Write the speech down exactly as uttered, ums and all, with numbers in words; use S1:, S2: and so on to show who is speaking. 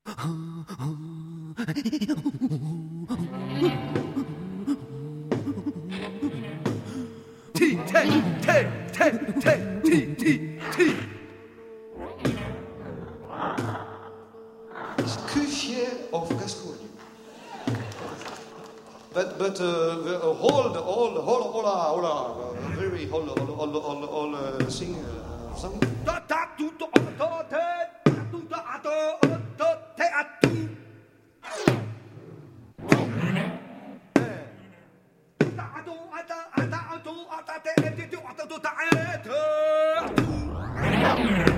S1: T, T, T, T, T, T, T.
S2: It's Cuvier of Gascogne. But but uh, the, uh, hold all hold hola hola uh, very hold all all all all uh, sing uh, song.
S1: Da da tu to to te tu da to to te atu. Da atu ata ata atu ata te te tu ata tu ta atu.